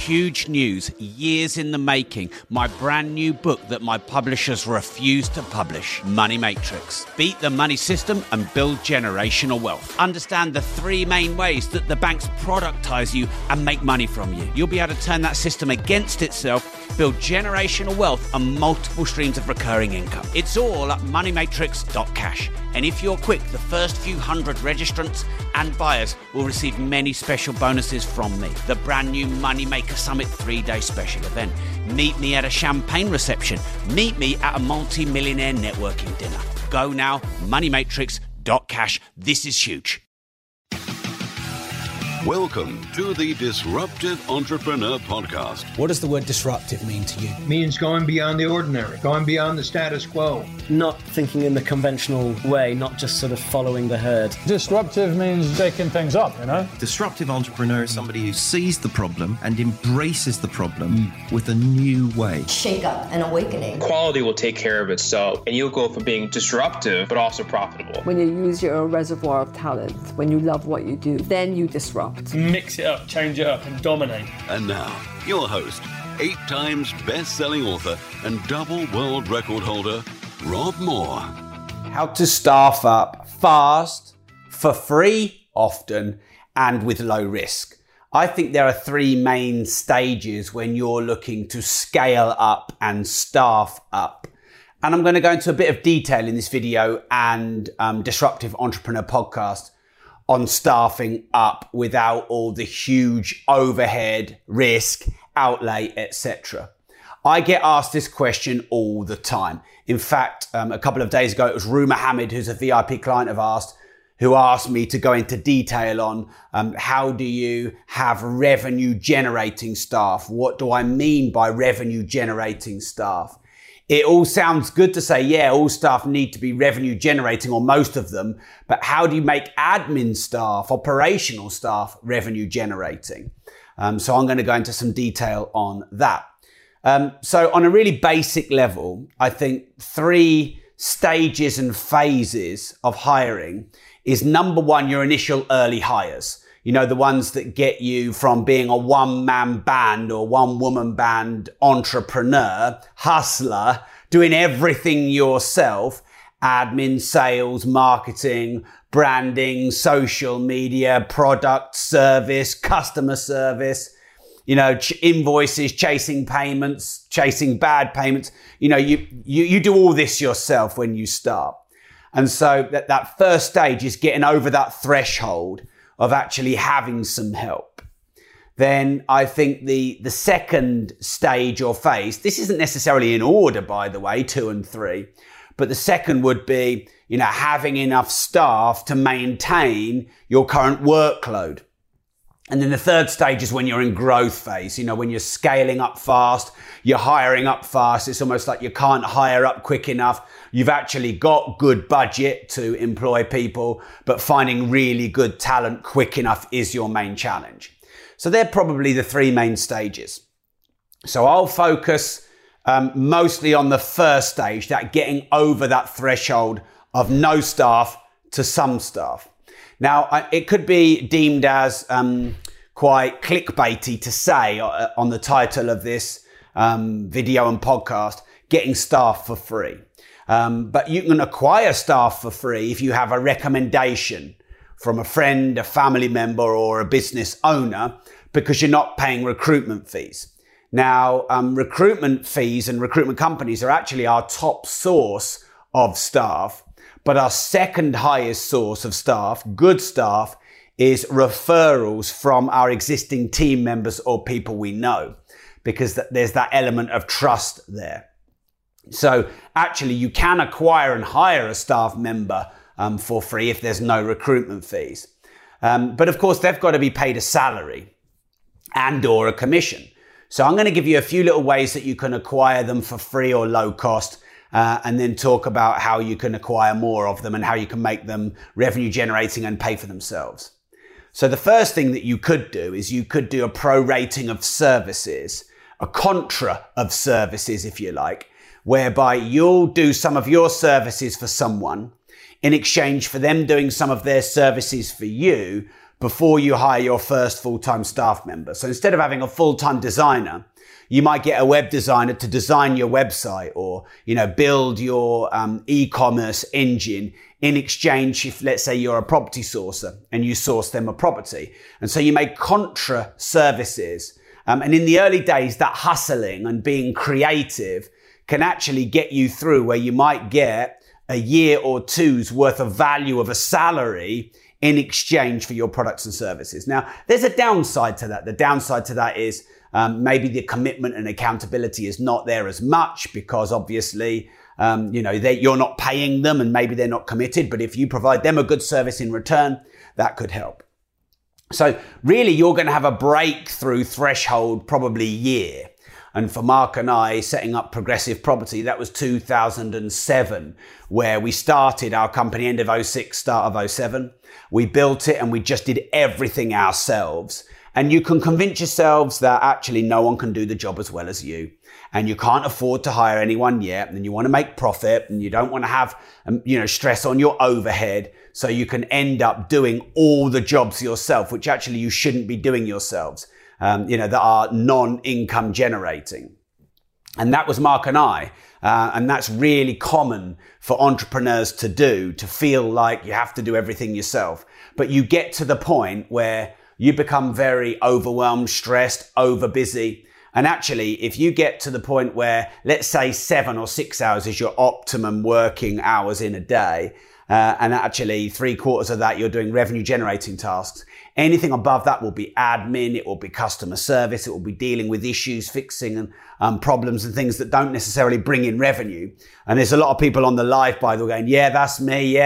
huge news, years in the making, my brand new book that my publishers refuse to publish, Money Matrix. Beat the money system and build generational wealth. Understand the three main ways that the banks productize you and make money from you. You'll be able to turn that system against itself, build generational wealth and multiple streams of recurring income. It's all at moneymatrix.cash. And if you're quick, the first few hundred registrants and buyers will receive many special bonuses from me. The brand new Moneymaker Summit 3-day special event. Meet me at a champagne reception. Meet me at a multi-millionaire networking dinner. Go now, moneymatrix.cash. This is huge. Welcome to the Disruptive Entrepreneur Podcast. What does the word disruptive mean to you? Means going beyond the ordinary, going beyond the status quo. Not thinking in the conventional way, not just sort of following the herd. Disruptive means shaking things up, you know? Disruptive entrepreneur is somebody who sees the problem and embraces the problem with a new way. Shake up and awakening. Quality will take care of itself, and you'll go from being disruptive, but also profitable. When you use your reservoir of talent, when you love what you do, then you disrupt. Mix it up, change it up, and dominate. And now, your host, 8 times best-selling author and double world record holder, Rob Moore. How to staff up fast, for free, often, and with low risk. I think there are 3 main stages when you're looking to scale up and staff up. And I'm going to go into a bit of detail in this video and Disruptive Entrepreneur Podcast on staffing up without all the huge overhead, risk, outlay, etc. I get asked this question all the time. In fact, a couple of days ago, it was Rue Mohammed, who's a VIP client of ours, who asked me to go into detail on how do you have revenue generating staff? What do I mean by revenue generating staff? It all sounds good to say, yeah, all staff need to be revenue generating, or most of them, but how do you make admin staff, operational staff revenue generating? So I'm going to go into some detail on that. So on a really basic level, I think 3 stages and phases of hiring is number 1, your initial early hires. You know, the ones that get you from being a one-man band or one-woman band entrepreneur, hustler, doing everything yourself, admin, sales, marketing, branding, social media, product, service, customer service, you know, invoices, chasing payments, chasing bad payments. You know, you do all this yourself when you start. And so that first stage is getting over that threshold of actually having some help. Then I think the second stage or phase, this isn't necessarily in order, by the way, 2 and 3, but the second would be, you know, having enough staff to maintain your current workload. And then the third stage is when you're in growth phase, you know, when you're scaling up fast, you're hiring up fast. It's almost like you can't hire up quick enough. You've actually got good budget to employ people, but finding really good talent quick enough is your main challenge. So they're probably the 3 main stages. So I'll focus mostly on the first stage, that getting over that threshold of no staff to some staff. Now, it could be deemed as quite clickbaity to say on the title of this video and podcast, getting staff for free. But you can acquire staff for free if you have a recommendation from a friend, a family member, or a business owner, because you're not paying recruitment fees. Now, recruitment fees and recruitment companies are actually our top source of staff. But our second highest source of staff, good staff, is referrals from our existing team members or people we know, because there's that element of trust there. So actually you can acquire and hire a staff member for free if there's no recruitment fees. But of course they've got to be paid a salary and or a commission. So I'm going to give you a few little ways that you can acquire them for free or low cost. And then talk about how you can acquire more of them and how you can make them revenue generating and pay for themselves. So the first thing that you could do is you could do a prorating of services, a contra of services, if you like, whereby you'll do some of your services for someone in exchange for them doing some of their services for you, before you hire your first full-time staff member. So instead of having a full-time designer, you might get a web designer to design your website or, build your e-commerce engine in exchange if, let's say, you're a property sourcer and you source them a property. And so you make contra services. And in the early days, that hustling and being creative can actually get you through where you might get a year or two's worth of value of a salary in exchange for your products and services. Now, there's a downside to that. The downside to that is maybe the commitment and accountability is not there as much because obviously, you're not paying them and maybe they're not committed. But if you provide them a good service in return, that could help. So really, you're going to have a breakthrough threshold probably year. And for Mark and I, setting up Progressive Property, that was 2007, where we started our company end of 06, start of 07. We built it and we just did everything ourselves. And you can convince yourselves that actually no one can do the job as well as you. And you can't afford to hire anyone yet. And you want to make profit and you don't want to have, stress on your overhead. So you can end up doing all the jobs yourself, which actually you shouldn't be doing yourselves. That are non-income generating. And that was Mark and I. And that's really common for entrepreneurs to do, to feel like you have to do everything yourself. But you get to the point where you become very overwhelmed, stressed, over busy. And actually, if you get to the point where, let's say 7 or 6 hours is your optimum working hours in a day, and actually 3/4 of that you're doing revenue generating tasks, anything above that will be admin, it will be customer service, it will be dealing with issues, fixing problems and things that don't necessarily bring in revenue. And there's a lot of people on the live, by the way, going, yeah, that's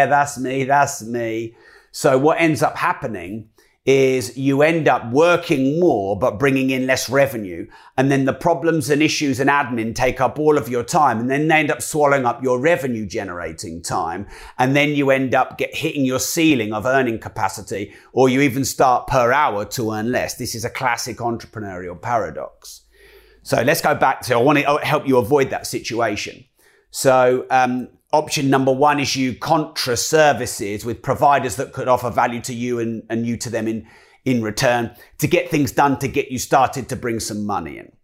me. So what ends up happening is you end up working more but bringing in less revenue, and then the problems and issues and admin take up all of your time, and then they end up swallowing up your revenue generating time, and then you end up hitting your ceiling of earning capacity, or you even start per hour to earn less. This is a classic entrepreneurial paradox. So let's go back to, I want to help you avoid that situation. So option number 1 is you contra services with providers that could offer value to you and you to them in return to get things done, to get you started, to bring some money in.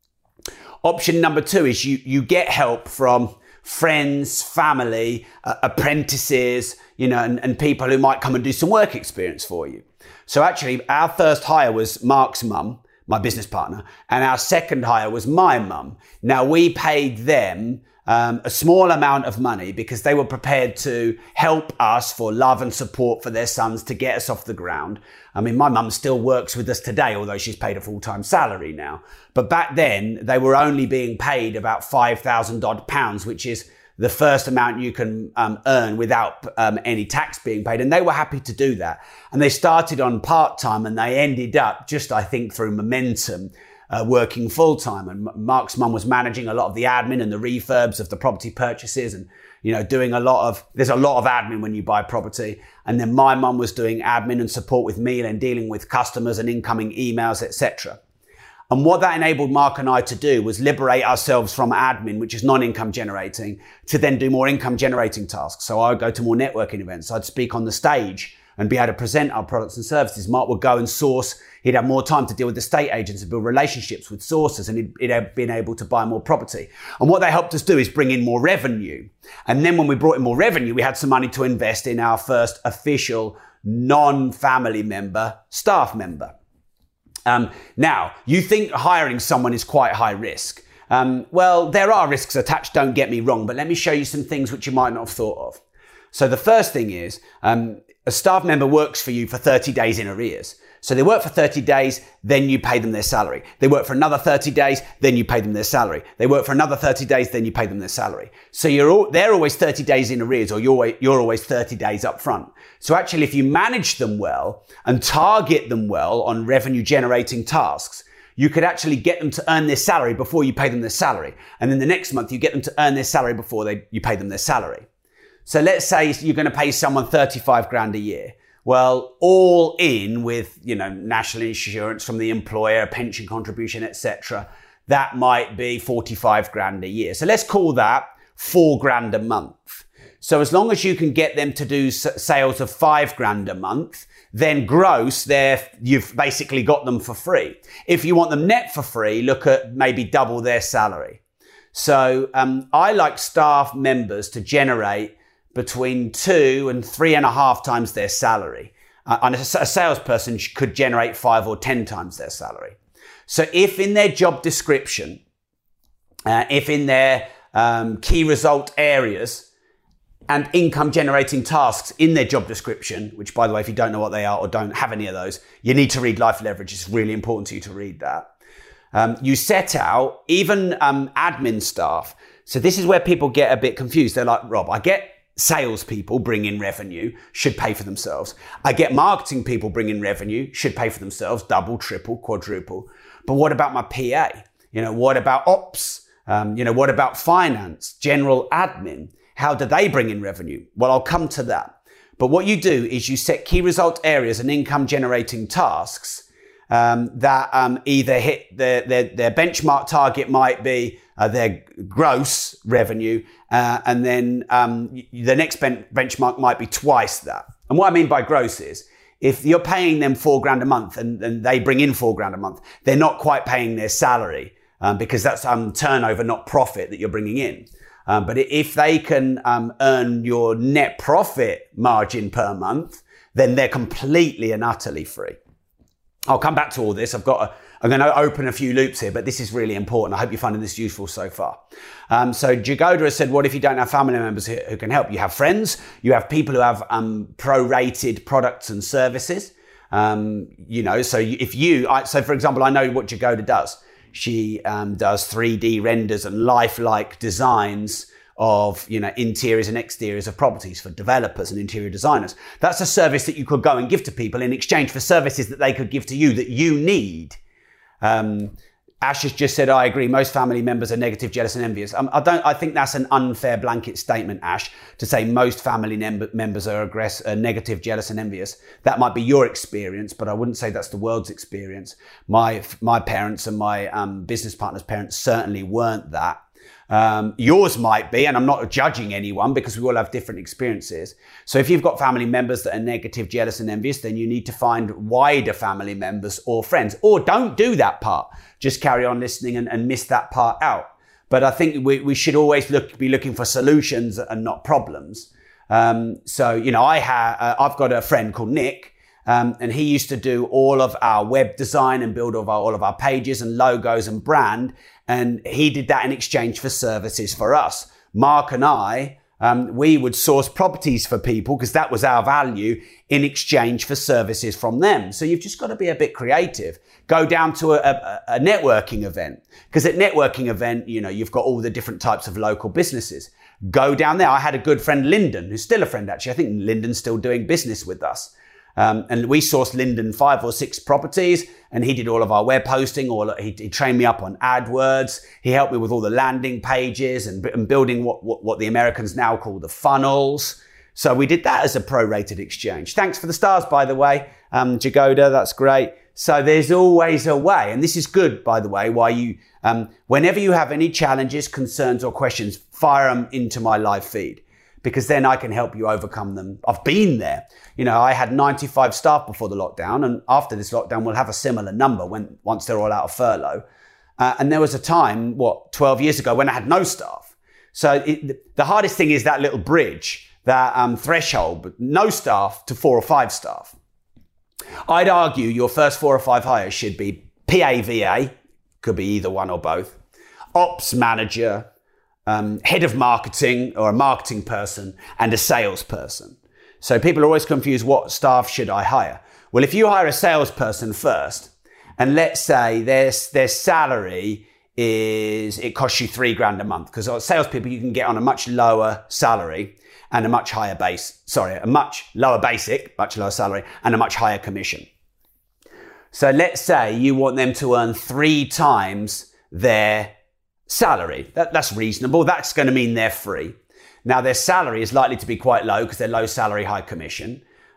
Option number 2 is you get help from friends, family, apprentices, and people who might come and do some work experience for you. So actually, our first hire was Mark's mum, my business partner, and our second hire was my mum. Now, we paid them a small amount of money because they were prepared to help us for love and support for their sons to get us off the ground. I mean, my mum still works with us today, although she's paid a full-time salary now. But back then, they were only being paid about £5,000 odd, which is the first amount you can earn without any tax being paid. And they were happy to do that. And they started on part-time and they ended up, just I think through momentum, working full-time. And Mark's mum was managing a lot of the admin and the refurbs of the property purchases and, doing there's a lot of admin when you buy property. And then my mum was doing admin and support with me and dealing with customers and incoming emails, etc. And what that enabled Mark and I to do was liberate ourselves from admin, which is non-income generating, to then do more income generating tasks. So I would go to more networking events. I'd speak on the stage and be able to present our products and services. Mark would go and source. He'd have more time to deal with estate agents and build relationships with sources, and he'd have been able to buy more property. And what they helped us do is bring in more revenue. And then when we brought in more revenue, we had some money to invest in our first official non-family member, staff member. Now, you think hiring someone is quite high risk. Well, there are risks attached, don't get me wrong, but let me show you some things which you might not have thought of. So the first thing is, a staff member works for you for 30 days in arrears. So they work for 30 days, then you pay them their salary. They work for another 30 days, then you pay them their salary. They work for another 30 days, then you pay them their salary. So they're always 30 days in arrears, or you're always 30 days up front. So actually, if you manage them well and target them well on revenue generating tasks, you could actually get them to earn their salary before you pay them their salary. And then the next month, you get them to earn their salary before you pay them their salary. So let's say you're going to pay someone 35 grand a year. Well, all in with, national insurance from the employer, pension contribution, etc., that might be 45 grand a year. So let's call that 4 grand a month. So as long as you can get them to do sales of $5,000 a month, then gross, you've basically got them for free. If you want them net for free, look at maybe double their salary. So I like staff members to generate between 2 and 3.5 times their salary. And a salesperson could generate 5 or 10 times their salary. So if in their job description, if in their key result areas and income generating tasks in their job description, which by the way, if you don't know what they are or don't have any of those, you need to read Life Leverage. It's really important to you to read that. You set out even admin staff. So this is where people get a bit confused. They're like, Rob, I get salespeople bring in revenue, should pay for themselves. I get marketing people bring in revenue, should pay for themselves, double, triple, quadruple. But what about my PA? What about ops? What about finance, general admin? How do they bring in revenue? Well, I'll come to that. But what you do is you set key result areas and income generating tasks that either hit their benchmark target might be their gross revenue, and then the next benchmark might be twice that. And what I mean by gross is, if you're paying them $4,000 a month and they bring in $4,000 a month, they're not quite paying their salary because that's turnover, not profit that you're bringing in. But if they can earn your net profit margin per month, then they're completely and utterly free. I'll come back to all this. I'm going to open a few loops here, but this is really important. I hope you're finding this useful so far. So Jagoda has said, what if you don't have family members who can help? You have friends, you have people who have prorated products and services. So for example, I know what Jagoda does. She does 3D renders and lifelike designs of, interiors and exteriors of properties for developers and interior designers. That's a service that you could go and give to people in exchange for services that they could give to you that you need. Ash has just said, I agree. Most family members are negative, jealous and envious. I think that's an unfair blanket statement, Ash, to say most family members are negative, jealous and envious. That might be your experience, but I wouldn't say that's the world's experience. My parents and my business partner's parents certainly weren't that. Yours might be, and I'm not judging anyone because we all have different experiences. So if you've got family members that are negative, jealous and envious, then you need to find wider family members or friends, or don't do that part. Just carry on listening and miss that part out. But I think we should always be looking for solutions and not problems. I've got a friend called Nick, and he used to do all of our web design and build all of our pages and logos and brand. And he did that in exchange for services for us. Mark and I, we would source properties for people because that was our value in exchange for services from them. So you've just got to be a bit creative. Go down to a networking event, because at networking event, you've got all the different types of local businesses. Go down there. I had a good friend, Lyndon, who's still a friend actually. I think Lyndon's still doing business with us. And we sourced Lyndon 5 or 6 properties, and he did all of our web hosting. He trained me up on AdWords. He helped me with all the landing pages and building what the Americans now call the funnels. So we did that as a prorated exchange. Thanks for the stars, by the way, Jagoda. That's great. So there's always a way, and this is good, by the way. Why you, whenever you have any challenges, concerns, or questions, fire them into my live feed, because then I can help you overcome them. I've been there. I had 95 staff before the lockdown, and after this lockdown, we'll have a similar number once they're all out of furlough. And there was a time, 12 years ago, when I had no staff. So the hardest thing is that little bridge, that threshold, but no staff to 4 or 5 staff. I'd argue your first 4 or 5 hires should be PAVA, could be either one or both, ops manager, head of marketing or a marketing person, and a salesperson. So people are always confused, what staff should I hire? Well, if you hire a salesperson first, and let's say their salary it costs you $3,000 a month, because salespeople you can get on a much lower salary and a much lower basic, much lower salary and a much higher commission. So let's say you want them to earn 3 times their salary. That's reasonable. That's going to mean they're free. Now their salary is likely to be quite low because they're low salary, high commission.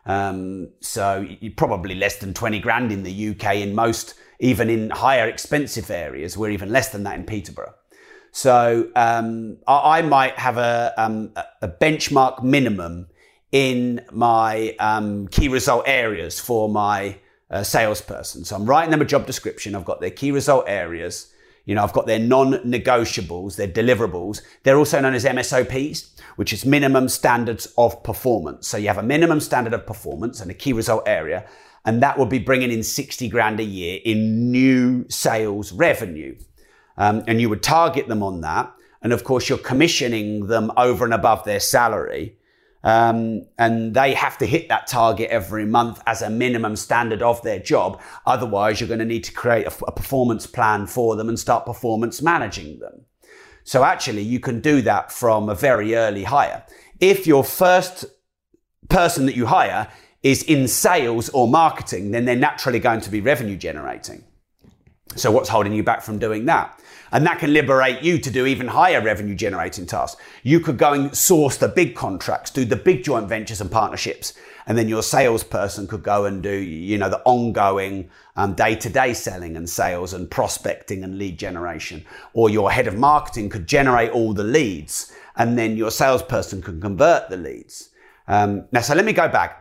So you're probably less than 20 grand in the UK in most, even in higher expensive areas. We're even less than that in Peterborough. So I might have a benchmark minimum in my key result areas for my salesperson. So I'm writing them a job description. I've got their key result areas. I've got their non-negotiables, their deliverables. They're also known as MSOPs, which is minimum standards of performance. So you have a minimum standard of performance and a key result area, and that will be bringing in 60 grand a year in new sales revenue. And you would target them on that. And of course, you're commissioning them over and above their salary. And they have to hit that target every month as a minimum standard of their job. Otherwise, you're going to need to create a performance plan for them and start performance managing them. So actually, you can do that from a very early hire. If your first person that you hire is in sales or marketing, then they're naturally going to be revenue generating. So what's holding you back from doing that? And that can liberate you to do even higher revenue generating tasks. You could go and source the big contracts, do the big joint ventures and partnerships. And then your salesperson could go and do, the ongoing day-to-day selling and sales and prospecting and lead generation. Or your head of marketing could generate all the leads, and then your salesperson can convert the leads. Now, so let me go back.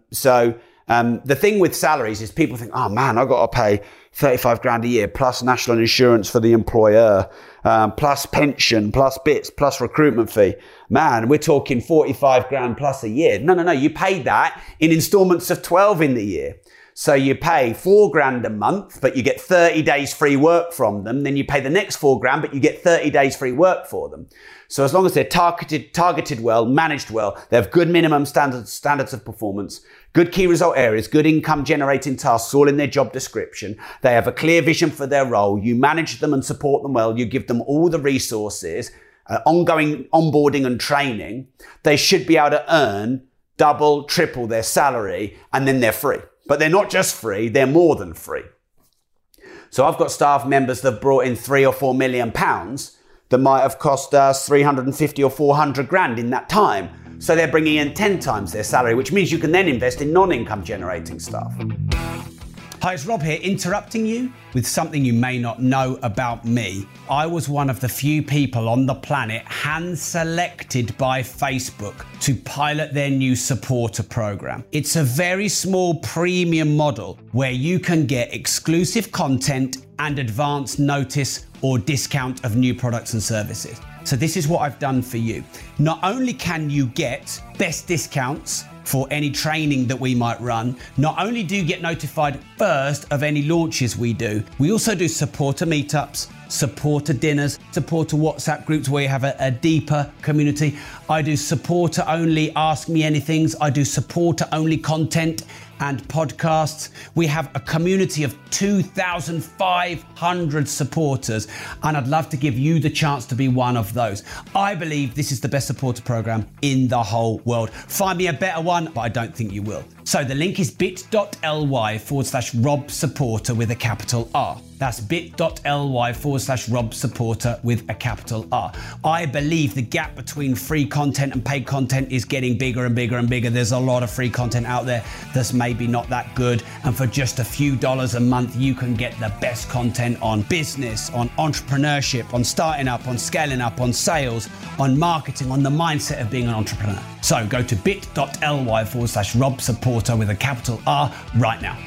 The thing with salaries is people think, oh man, I've got to pay 35 grand a year plus national insurance for the employer, plus pension, plus bits, plus recruitment fee. Man, we're talking 45 grand plus a year. No. You pay that in installments of 12 in the year. So you pay 4 grand a month, but you get 30 days free work from them. Then you pay the next 4 grand, but you get 30 days free work for them. So as long as they're targeted well, managed well, they have good minimum standards of performance, good key result areas, good income generating tasks all in their job description. They have a clear vision for their role. You manage them and support them well. You give them all the resources, ongoing onboarding and training. They should be able to earn double, triple their salary, and then they're free. But they're not just free, they're more than free. So I've got staff members that have brought in 3 or 4 million pounds that might have cost us 350 or 400 grand in that time. So they're bringing in 10 times their salary, which means you can then invest in non-income generating stuff. Hi, it's Rob here, interrupting you with something you may not know about me. I was one of the few people on the planet hand-selected by Facebook to pilot their new supporter program. It's a very small premium model where you can get exclusive content and advance notice or discount of new products and services. So this is what I've done for you. Not only can you get best discounts for any training that we might run, not only do you get notified first of any launches we do, we also do supporter meetups, supporter dinners, supporter WhatsApp groups where you have a deeper community. I do supporter only Ask Me Anythings. I do supporter only content and podcasts. We have a community of 2,500 supporters, and I'd love to give you the chance to be one of those. I believe this is the best supporter program in the whole world. Find me a better one, but I don't think you will. So the link is bit.ly/Rob Supporter with a capital R. That's bit.ly/Rob Supporter with a capital R. I believe the gap between free content and paid content is getting bigger and bigger and bigger. There's a lot of free content out there that's maybe not that good. And for just a few dollars a month, you can get the best content on business, on entrepreneurship, on starting up, on scaling up, on sales, on marketing, on the mindset of being an entrepreneur. So go to bit.ly/Rob Supporter with a capital R right now.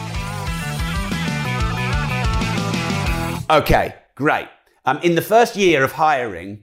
Okay, great. In the first year of hiring,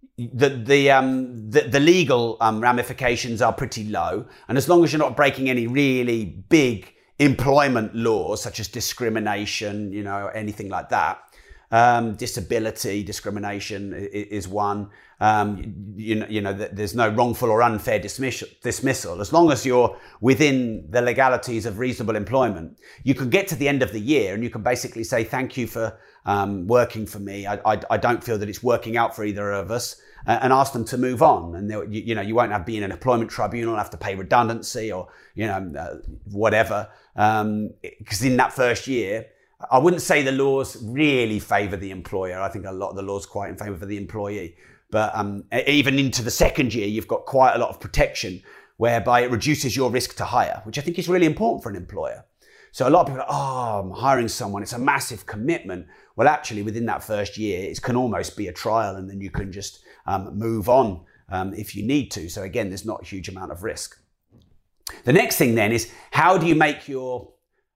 the legal ramifications are pretty low. And as long as you're not breaking any really big employment laws, such as discrimination, anything like that, disability discrimination is one. There's no wrongful or unfair dismissal. As long as you're within the legalities of reasonable employment, you can get to the end of the year and you can basically say, thank you for working for me. I don't feel that it's working out for either of us, and ask them to move on. And you won't have to be in an employment tribunal, have to pay redundancy or whatever. Because in that first year, I wouldn't say the laws really favour the employer. I think a lot of the laws quite in favour of the employee. But even into the second year, you've got quite a lot of protection whereby it reduces your risk to hire, which I think is really important for an employer. So a lot of people are, I'm hiring someone, it's a massive commitment. Well, actually, within that first year, it can almost be a trial, and then you can just move on if you need to. So again, there's not a huge amount of risk. The next thing then is, how do you make your,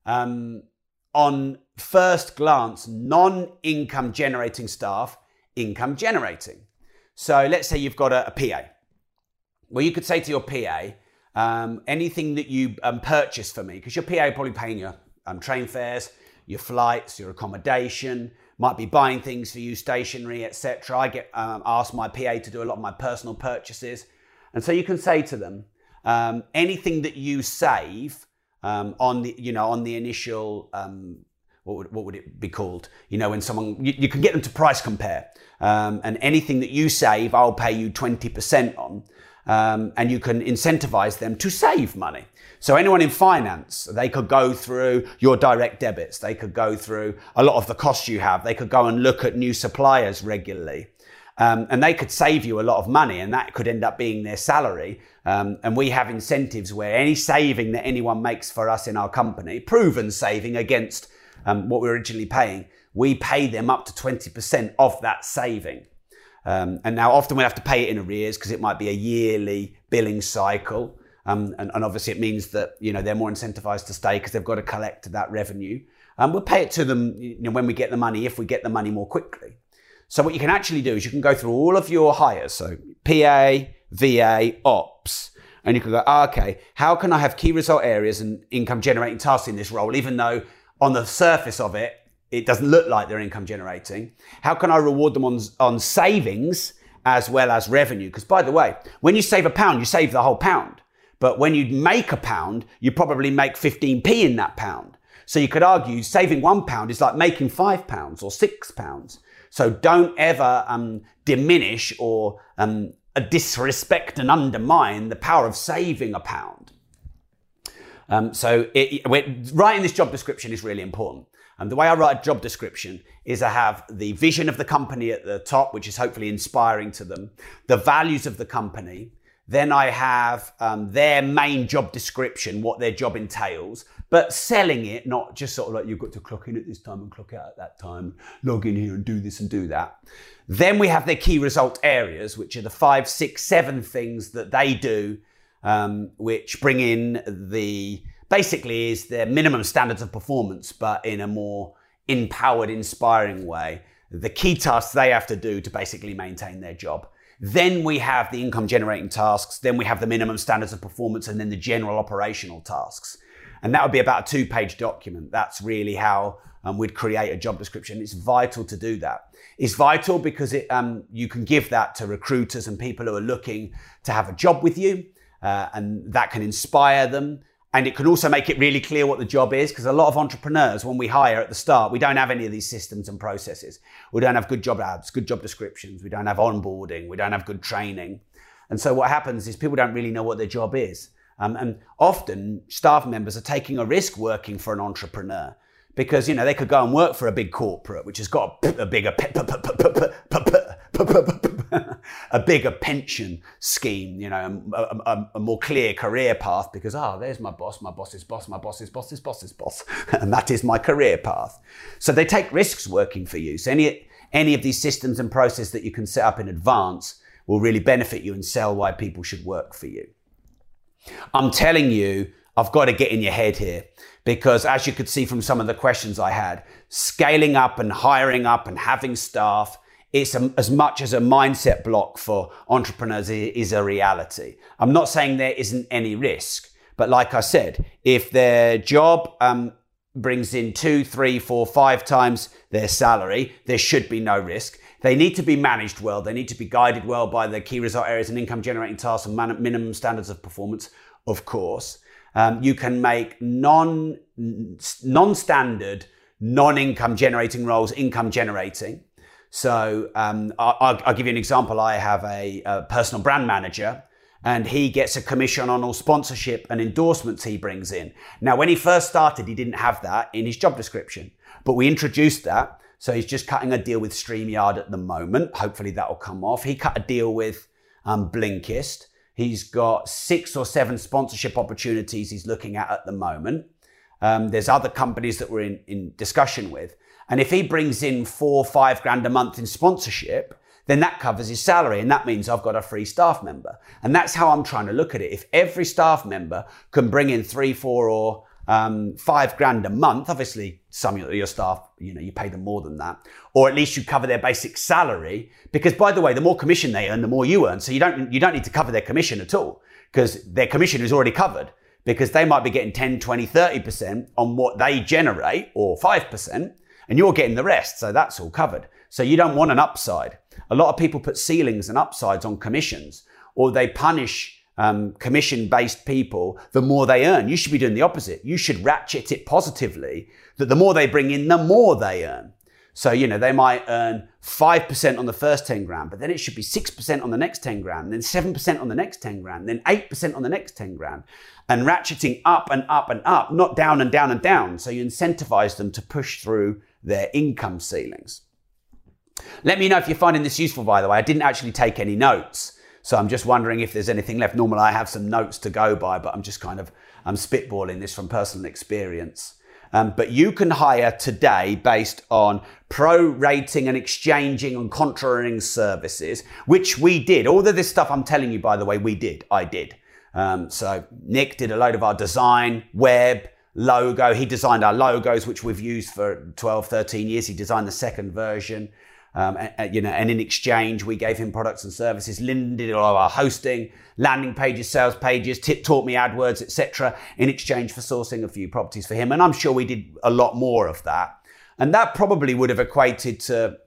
on first glance, non-income generating staff income generating? So let's say you've got a PA. Well, you could say to your PA, anything that you purchase for me, because your PA probably paying your train fares, your flights, your accommodation, might be buying things for you, stationery, etc. I get asked my PA to do a lot of my personal purchases. And so you can say to them, anything that you save on the initial, what would it be called? When someone, you can get them to price compare. And anything that you save, I'll pay you 20% on. And you can incentivize them to save money. So anyone in finance, they could go through your direct debits. They could go through a lot of the costs you have. They could go and look at new suppliers regularly. And they could save you a lot of money, and that could end up being their salary. And we have incentives where any saving that anyone makes for us in our company, proven saving against what we're originally paying, we pay them up to 20% of that saving. And now often we have to pay it in arrears because it might be a yearly billing cycle. And obviously it means that, they're more incentivized to stay because they've got to collect that revenue. We'll pay it to them when we get the money, if we get the money more quickly. So what you can actually do is you can go through all of your hires. So PA, VA, ops, and you can go, okay, how can I have key result areas and income generating tasks in this role, even though on the surface of it, it doesn't look like they're income generating? How can I reward them on savings as well as revenue? Because by the way, when you save £1, you save the whole pound. But when you make £1, you probably make 15p in that pound. So you could argue saving £1 is like making £5 or £6. So don't ever diminish or disrespect and undermine the power of saving £1. So writing this job description is really important. And the way I write a job description is I have the vision of the company at the top, which is hopefully inspiring to them, the values of the company. Then I have their main job description, what their job entails, but selling it, not just sort of like you've got to clock in at this time and clock out at that time, log in here and do this and do that. Then we have their key result areas, which are the 5, 6, 7 things that they do, which bring in basically is their minimum standards of performance, but in a more empowered, inspiring way. The key tasks they have to do to basically maintain their job. Then we have the income generating tasks. Then we have the minimum standards of performance, and then the general operational tasks. And that would be about a 2-page document. That's really how we'd create a job description. It's vital to do that. It's vital because you can give that to recruiters and people who are looking to have a job with you, and that can inspire them. And it can also make it really clear what the job is, because a lot of entrepreneurs, when we hire at the start, we don't have any of these systems and processes. We don't have good job ads, good job descriptions. We don't have onboarding. We don't have good training. And so what happens is people don't really know what their job is. And often staff members are taking a risk working for an entrepreneur because, they could go and work for a big corporate, which has got a bigger pension scheme, a more clear career path because, there's my boss, my boss's boss, my boss's boss's boss's boss. And that is my career path. So they take risks working for you. So any of these systems and processes that you can set up in advance will really benefit you and sell why people should work for you. I'm telling you, I've got to get in your head here because as you could see from some of the questions I had, scaling up and hiring up and having staff, it's as much as a mindset block for entrepreneurs is a reality. I'm not saying there isn't any risk, but like I said, if their job brings in 2, 3, 4, 5 times their salary, there should be no risk. They need to be managed well. They need to be guided well by the key result areas and income generating tasks and minimum standards of performance, of course. You can make non-standard, non-income generating roles income generating. So I'll give you an example. I have a personal brand manager and he gets a commission on all sponsorship and endorsements he brings in. Now, when he first started, he didn't have that in his job description, but we introduced that. So he's just cutting a deal with StreamYard at the moment. Hopefully that will come off. He cut a deal with Blinkist. He's got 6 or 7 sponsorship opportunities he's looking at the moment. There's other companies that we're in discussion with. And if he brings in 4 or 5 grand a month in sponsorship, then that covers his salary. And that means I've got a free staff member. And that's how I'm trying to look at it. If every staff member can bring in 3, 4 or 5 grand a month, obviously some of your staff, you pay them more than that, or at least you cover their basic salary, because by the way, the more commission they earn, the more you earn. So you don't need to cover their commission at all, because their commission is already covered, because they might be getting 10, 20, 30% on what they generate, or 5%, and you're getting the rest. So that's all covered. So you don't want an upside. A lot of people put ceilings and upsides on commissions, or they punish commission-based people the more they earn. You should be doing the opposite. You should ratchet it positively, that the more they bring in, the more they earn. So, they might earn 5% on the first 10 grand, but then it should be 6% on the next 10 grand, then 7% on the next 10 grand, then 8% on the next 10 grand, and ratcheting up and up and up, not down and down and down. So you incentivize them to push through their income ceilings. Let me know if you're finding this useful, by the way. I didn't actually take any notes, so I'm just wondering if there's anything left. Normally I have some notes to go by, but I'm spitballing this from personal experience. But you can hire today based on prorating and exchanging and contracting services, which we did. All of this stuff I'm telling you, by the way, I did. So Nick did a load of our design, web, logo. He designed our logos, which we've used for 12, 13 years. He designed the second version. And in exchange, we gave him products and services. Lyndon did all of our hosting, landing pages, sales pages, taught me AdWords, etc., in exchange for sourcing a few properties for him. And I'm sure we did a lot more of that. And that probably could have equated to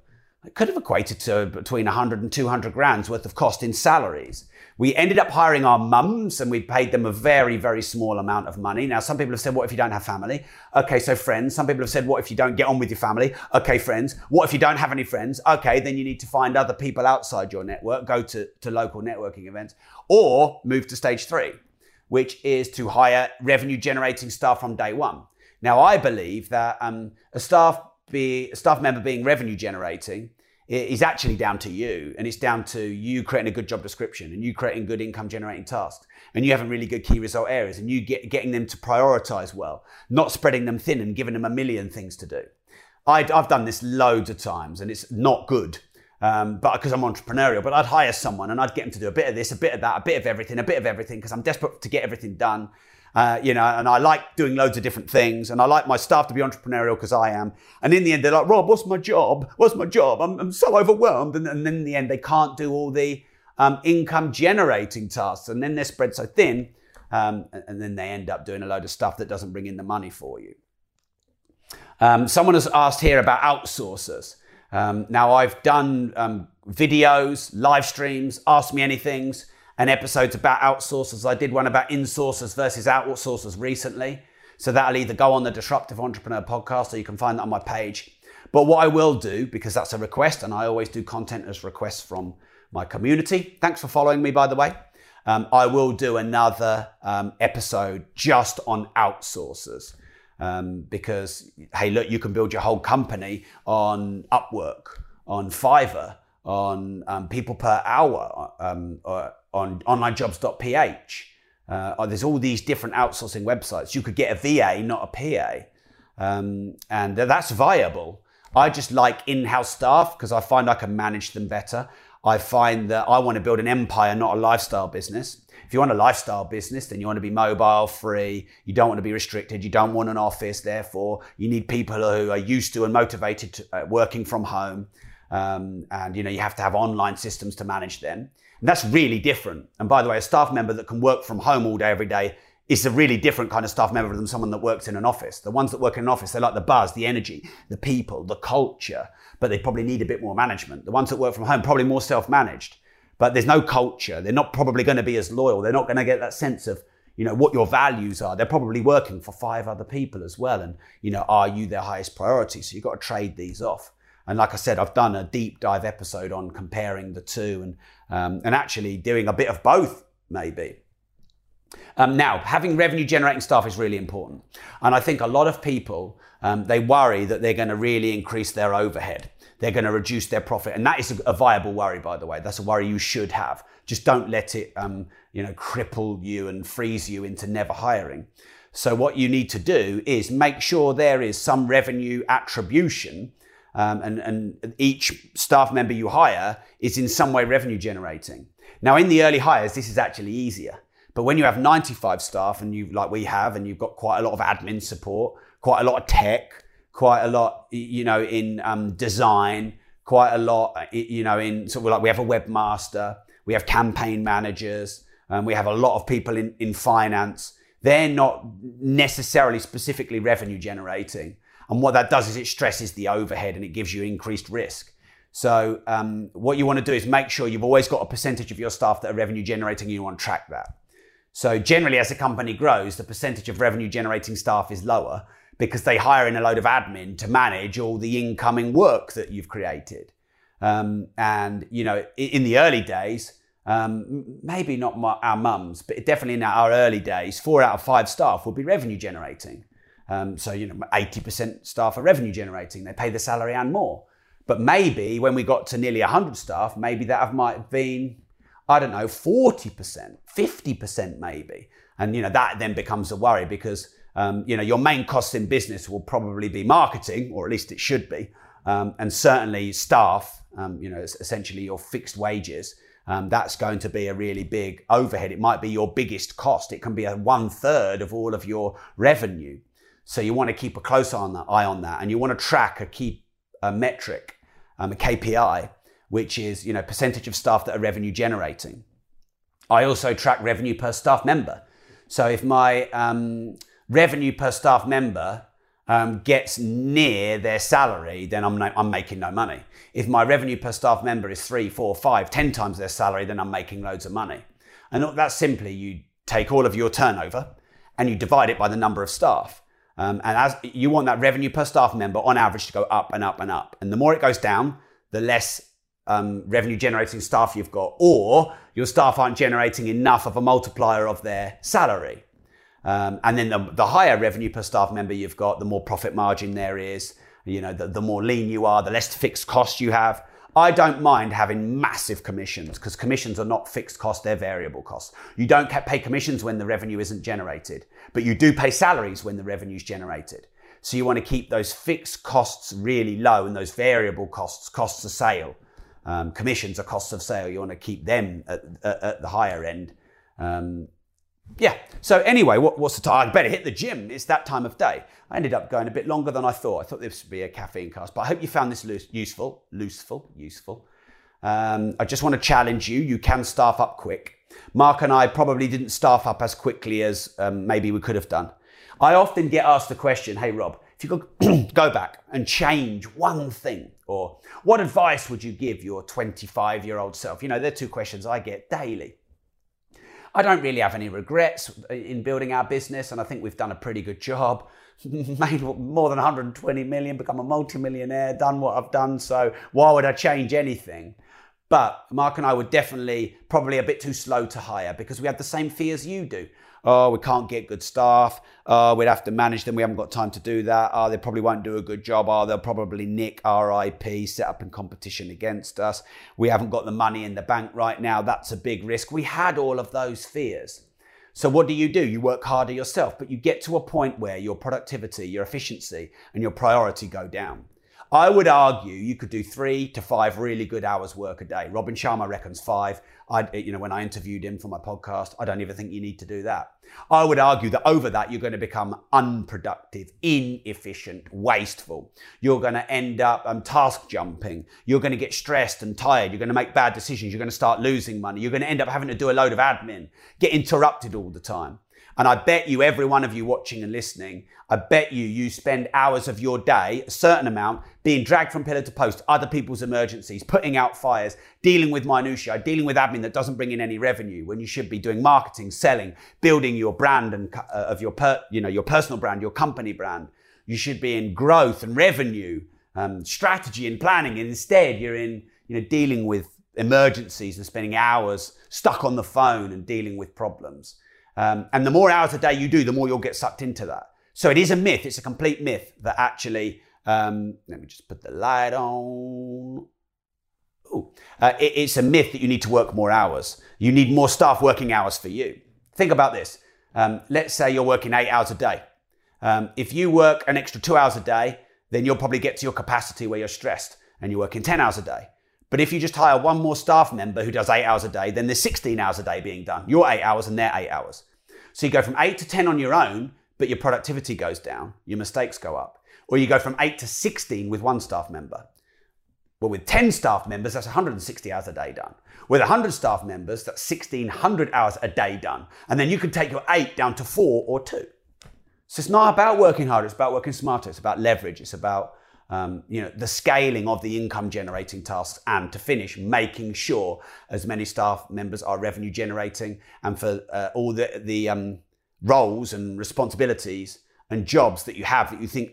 between 100 and 200 grand's worth of cost in salaries. We ended up hiring our mums, and we paid them a very, very small amount of money. Now, some people have said, what if you don't have family? Okay, so friends. Some people have said, what if you don't get on with your family? Okay, friends. What if you don't have any friends? Okay, then you need to find other people outside your network, go to local networking events, or move to stage 3, which is to hire revenue generating staff from day one. Now, I believe that a staff member being revenue generating is actually down to you, and it's down to you creating a good job description, and you creating good income generating tasks, and you having really good key result areas, and you getting them to prioritize well, not spreading them thin and giving them a million things to do. I've done this loads of times, and it's not good, but because I'm entrepreneurial. But I'd hire someone and I'd get them to do a bit of this, a bit of that, a bit of everything, because I'm desperate to get everything done. And I like doing loads of different things, and I like my staff to be entrepreneurial because I am. And in the end, they're like, Rob, what's my job? I'm so overwhelmed. And then in the end, they can't do all the income generating tasks. And then they're spread so thin, and then they end up doing a load of stuff that doesn't bring in the money for you. Someone has asked here about outsourcers. Now, I've done videos, live streams, Ask Me Anythings, and episodes about outsourcers. I did one about insourcers versus outsourcers recently. So that'll either go on the Disruptive Entrepreneur podcast, or you can find that on my page. But what I will do, because that's a request, and I always do content as requests from my community. Thanks for following me, by the way. I will do another episode just on outsourcers. Because, hey, look, you can build your whole company on Upwork, on Fiverr, on people per hour, or on onlinejobs.ph. There's all these different outsourcing websites. You could get a VA, not a PA. And that's viable. I just like in-house staff because I find I can manage them better. I find that I want to build an empire, not a lifestyle business. If you want a lifestyle business, then you want to be mobile free. You don't want to be restricted. You don't want an office. Therefore, you need people who are used to and motivated to working from home. And you have to have online systems to manage them. And that's really different. And by the way, a staff member that can work from home all day, every day, is a really different kind of staff member than someone that works in an office. The ones that work in an office, they like the buzz, the energy, the people, the culture, but they probably need a bit more management. The ones that work from home, probably more self-managed, but there's no culture. They're not probably going to be as loyal. They're not going to get that sense of, what your values are. They're probably working for 5 other people as well. And, are you their highest priority? So you've got to trade these off. And like I said, I've done a deep dive episode on comparing the two and actually doing a bit of both, maybe. Now, having revenue generating staff is really important. And I think a lot of people, they worry that they're going to really increase their overhead. They're going to reduce their profit. And that is a viable worry, by the way. That's a worry you should have. Just don't let it, cripple you and freeze you into never hiring. So what you need to do is make sure there is some revenue attribution, and each staff member you hire is in some way revenue generating. Now, in the early hires, this is actually easier. But when you have 95 staff and like we have, and you've got quite a lot of admin support, quite a lot of tech, quite a lot, in design, quite a lot, in sort of like we have a webmaster, we have campaign managers, we have a lot of people in finance. They're not necessarily specifically revenue generating. And what that does is it stresses the overhead and it gives you increased risk. So what you want to do is make sure you've always got a percentage of your staff that are revenue generating, and you want to track that. So generally, as a company grows, the percentage of revenue generating staff is lower because they hire in a load of admin to manage all the incoming work that you've created. And, in the early days, maybe not our mums, but definitely in our early days, 4 out of 5 staff would be revenue generating. 80% staff are revenue generating. They pay the salary and more. But maybe when we got to nearly 100 staff, maybe that might have been, 40%, 50% maybe. And, that then becomes a worry because, your main costs in business will probably be marketing, or at least it should be. And certainly staff, essentially your fixed wages. That's going to be a really big overhead. It might be your biggest cost. It can be 1/3 of all of your revenue. So you want to keep a close eye on that. And you want to track a metric, a KPI, which is, percentage of staff that are revenue generating. I also track revenue per staff member. So if my revenue per staff member gets near their salary, then I'm making no money. If my revenue per staff member is 3, 4, 5, 10 times their salary, then I'm making loads of money. And that's simply, you take all of your turnover and you divide it by the number of staff. And as you want that revenue per staff member on average to go up and up and up. And the more it goes down, the less revenue generating staff you've got, or your staff aren't generating enough of a multiplier of their salary. And then the higher revenue per staff member you've got, the more profit margin there is, the more lean you are, the less fixed cost you have. I don't mind having massive commissions because commissions are not fixed cost, they're variable costs. You don't pay commissions when the revenue isn't generated, but you do pay salaries when the revenue is generated. So you want to keep those fixed costs really low and those variable costs of sale. Commissions are costs of sale. You want to keep them at the higher end. So anyway, what's the time? I better hit the gym. It's that time of day. I ended up going a bit longer than I thought. I thought this would be a caffeine cast, but I hope you found this useful. I just want to challenge you. You can staff up quick. Mark and I probably didn't staff up as quickly as maybe we could have done. I often get asked the question, hey Rob, if you could go back and change one thing, or what advice would you give your 25-year-old self? They're 2 questions I get daily. I don't really have any regrets in building our business, and I think we've done a pretty good job. Made more than 120 million, become a multimillionaire, done what I've done, so why would I change anything? But Mark and I were definitely probably a bit too slow to hire because we had the same fears you do. Oh, we can't get good staff. Oh, we'd have to manage them. We haven't got time to do that. Oh, they probably won't do a good job. Oh, they'll probably nick our IP, set up in competition against us. We haven't got the money in the bank right now. That's a big risk. We had all of those fears. So what do? You work harder yourself, but you get to a point where your productivity, your efficiency, and your priority go down. I would argue you could do 3 to 5 really good hours work a day. Robin Sharma reckons 5. When I interviewed him for my podcast, I don't even think you need to do that. I would argue that over that, you're going to become unproductive, inefficient, wasteful. You're going to end up task jumping. You're going to get stressed and tired. You're going to make bad decisions. You're going to start losing money. You're going to end up having to do a load of admin, get interrupted all the time. And I bet you, every one of you watching and listening, I bet you spend hours of your day, a certain amount, being dragged from pillar to post, other people's emergencies, putting out fires, dealing with minutiae, dealing with admin that doesn't bring in any revenue when you should be doing marketing, selling, building your brand and of your personal brand, your company brand. You should be in growth and revenue, strategy and planning. And instead, you're in dealing with emergencies and spending hours stuck on the phone and dealing with problems. And the more hours a day you do, the more you'll get sucked into that. So it is a myth. It's a complete myth that actually, let me just put the light on. It's a myth that you need to work more hours. You need more staff working hours for you. Think about this. Let's say you're working 8 hours a day. If you work an extra 2 hours a day, then you'll probably get to your capacity where you're stressed and you're working 10 hours a day. But if you just hire one more staff member who does 8 hours a day, then there's 16 hours a day being done. Your 8 hours and their 8 hours. So you go from 8 to 10 on your own, but your productivity goes down, your mistakes go up. Or you go from 8 to 16 with one staff member. Well, with 10 staff members, that's 160 hours a day done. With 100 staff members, that's 1,600 hours a day done. And then you can take your 8 down to 4 or 2. So it's not about working harder, it's about working smarter, it's about leverage, it's about the scaling of the income generating tasks, and to finish, making sure as many staff members are revenue generating, and for all the roles and responsibilities and jobs that you have that you think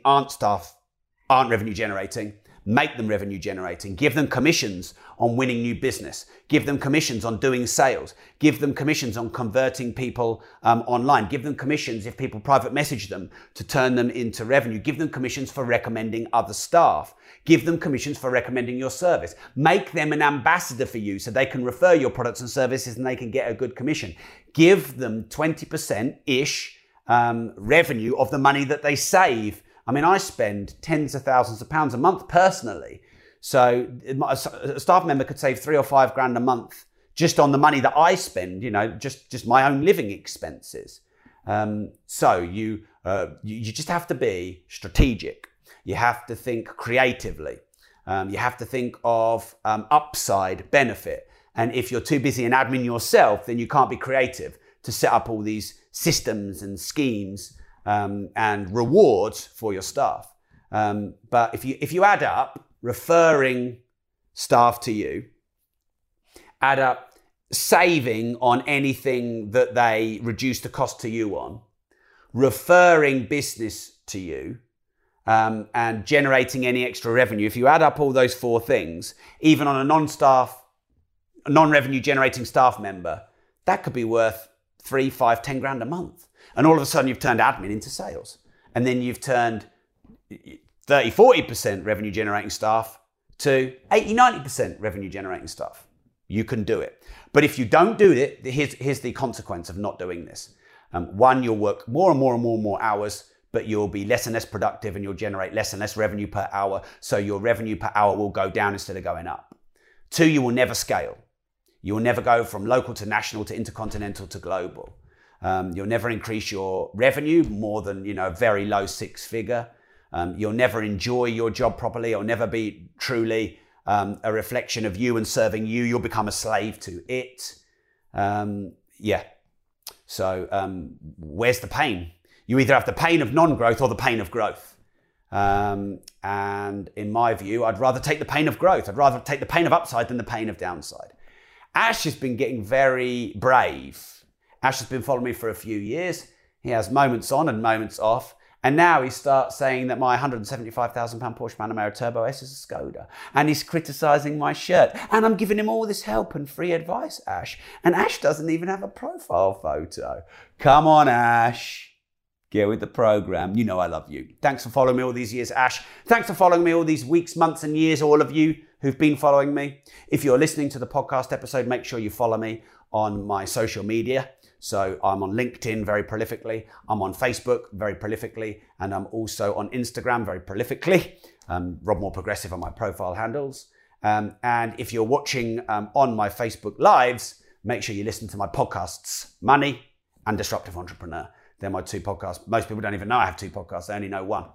aren't revenue generating, make them revenue generating. Give them commissions on winning new business. Give them commissions on doing sales. Give them commissions on converting people online. Give them commissions if people private message them to turn them into revenue. Give them commissions for recommending other staff. Give them commissions for recommending your service. Make them an ambassador for you so they can refer your products and services and they can get a good commission. Give them 20%-ish revenue of the money that they save. I mean, I spend tens of thousands of pounds a month personally. So a staff member could save 3 or 5 grand a month just on the money that I spend, just my own living expenses. So you just have to be strategic. You have to think creatively. You have to think of upside benefit. And if you're too busy in admin yourself, then you can't be creative to set up all these systems and schemes and rewards for your staff. But if you add up referring staff to you, add up saving on anything that they reduce the cost to you on, referring business to you, and generating any extra revenue, if you add up all those 4 things, even on a non-revenue generating staff member, that could be worth 3, 5, 10 grand a month. And all of a sudden you've turned admin into sales. And then you've turned 30, 40% revenue generating staff to 80, 90% revenue generating staff. You can do it. But if you don't do it, here's the consequence of not doing this. One, you'll work more and more hours, but you'll be less and less productive and you'll generate less and less revenue per hour. So your revenue per hour will go down instead of going up. 2, you will never scale. You will never go from local to national to intercontinental to global. You'll never increase your revenue more than, a very low 6-figure. You'll never enjoy your job properly. It'll never be truly a reflection of you and serving you. You'll become a slave to it. So where's the pain? You either have the pain of non-growth or the pain of growth. And in my view, I'd rather take the pain of growth. I'd rather take the pain of upside than the pain of downside. Ash has been getting very brave. Ash has been following me for a few years. He has moments on and moments off. And now he starts saying that my £175,000 Porsche Panamera Turbo S is a Skoda. And he's criticising my shirt. And I'm giving him all this help and free advice, Ash. And Ash doesn't even have a profile photo. Come on, Ash. Get with the program. You know I love you. Thanks for following me all these years, Ash. Thanks for following me all these weeks, months and years, all of you who've been following me. If you're listening to the podcast episode, make sure you follow me on my social media. So I'm on LinkedIn very prolifically. I'm on Facebook very prolifically. And I'm also on Instagram very prolifically. Rob Moore Progressive on my profile handles. And if you're watching on my Facebook Lives, make sure you listen to my podcasts, Money and Disruptive Entrepreneur. They're my 2 podcasts. Most people don't even know I have 2 podcasts. They only know 1.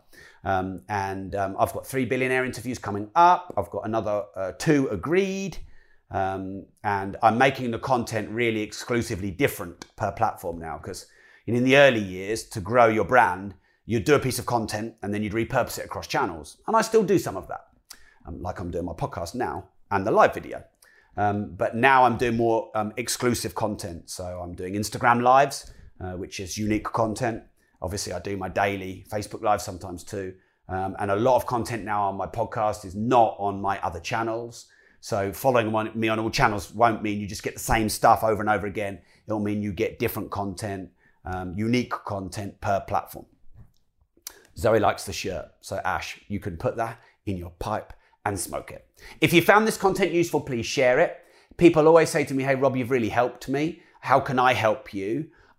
I've got 3 billionaire interviews coming up. I've got another 2 agreed. And I'm making the content really exclusively different per platform now, because in the early years, to grow your brand, you'd do a piece of content and then you'd repurpose it across channels. And I still do some of that, like I'm doing my podcast now and the live video. But now I'm doing more exclusive content. So I'm doing Instagram Lives, which is unique content. Obviously, I do my daily Facebook Live sometimes too. And a lot of content now on my podcast is not on my other channels. So following me on all channels won't mean you just get the same stuff over and over again. It'll mean you get different content, unique content per platform. Zoe likes the shirt. So Ash, you can put that in your pipe and smoke it. If you found this content useful, please share it. People always say to me, hey, Rob, you've really helped me. How can I help you?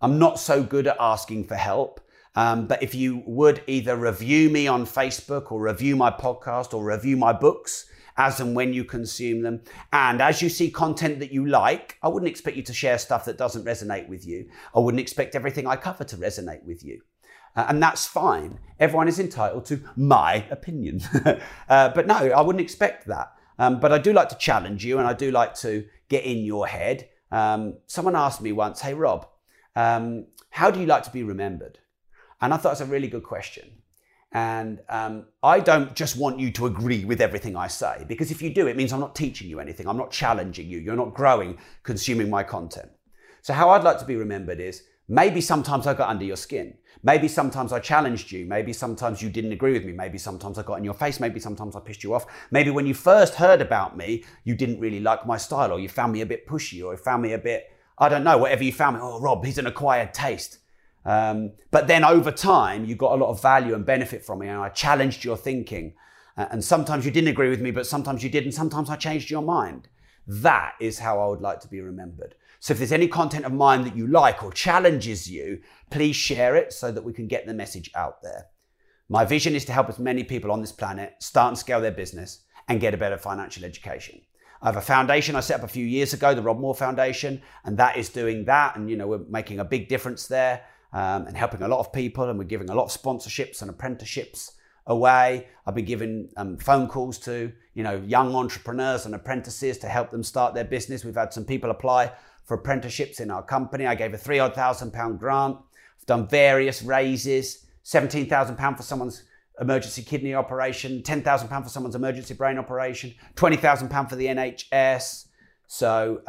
I'm not so good at asking for help. But if you would either review me on Facebook or review my podcast or review my books as and when you consume them. And as you see content that you like, I wouldn't expect you to share stuff that doesn't resonate with you. I wouldn't expect everything I cover to resonate with you. And that's fine. Everyone is entitled to my opinion. But no, I wouldn't expect that. But I do like to challenge you and I do like to get in your head. Someone asked me once, hey, Rob, how do you like to be remembered? And I thought it's a really good question. And I don't just want you to agree with everything I say, because if you do, it means I'm not teaching you anything. I'm not challenging you. You're not growing, consuming my content. So how I'd like to be remembered is maybe sometimes I got under your skin. Maybe sometimes I challenged you. Maybe sometimes you didn't agree with me. Maybe sometimes I got in your face. Maybe sometimes I pissed you off. Maybe when you first heard about me, you didn't really like my style, or you found me a bit pushy, or you found me a bit, I don't know, whatever you found me. Oh, Rob, he's an acquired taste. But then over time, you got a lot of value and benefit from me, and I challenged your thinking. And sometimes you didn't agree with me, but sometimes you did, and sometimes I changed your mind. That is how I would like to be remembered. So if there's any content of mine that you like or challenges you, please share it so that we can get the message out there. My vision is to help as many people on this planet start and scale their business and get a better financial education. I have a foundation I set up a few years ago, the Rob Moore Foundation, and that is doing that. And, we're making a big difference there. And helping a lot of people, and we're giving a lot of sponsorships and apprenticeships away. I've been giving phone calls to young entrepreneurs and apprentices to help them start their business. We've had some people apply for apprenticeships in our company. I gave a £3,000 grant. I've done various raises, £17,000 for someone's emergency kidney operation, £10,000 for someone's emergency brain operation, £20,000 for the NHS. So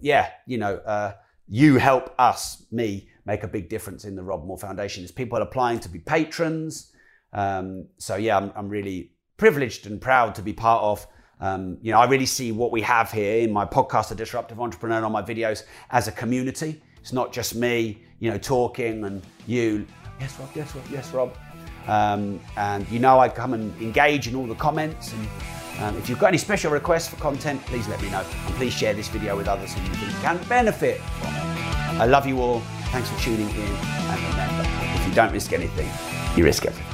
you help me make a big difference in the Rob Moore Foundation. There's people applying to be patrons. I'm really privileged and proud to be part of. I really see what we have here in my podcast, The Disruptive Entrepreneur, and on my videos as a community. It's not just me, talking and you, yes, Rob, yes, Rob, yes, Rob. I come and engage in all the comments. And if you've got any special requests for content, please let me know. And please share this video with others who you think can benefit from it. I love you all. Thanks for tuning in. And remember, if you don't risk anything, you risk everything.